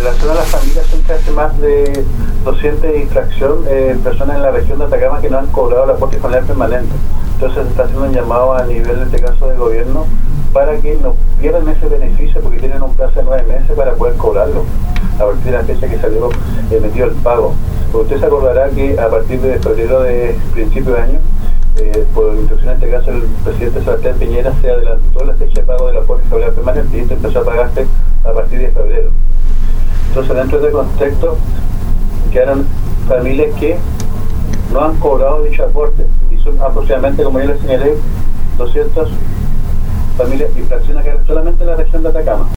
relación a las familias, son casi más de 200 de infracción, personas en la región de Atacama que no han cobrado el aporte familiar permanente. Entonces se está haciendo un llamado a nivel, en este caso, del gobierno, para que no pierdan ese beneficio, porque tienen un plazo de 9 meses para poder cobrarlo, a partir de la fecha que salió emitido el pago. Porque usted se acordará que a partir de febrero de principio de año, por instrucción en este caso el presidente Sebastián Piñera, se adelantó la fecha de pago del aporte familiar permanente y esto empezó a pagarse a partir de febrero. Entonces, dentro de este contexto, quedaron familias que no han cobrado dicho aporte y son aproximadamente, como ya les señalé, 200 familias infraccionadas solamente en la región de Atacama.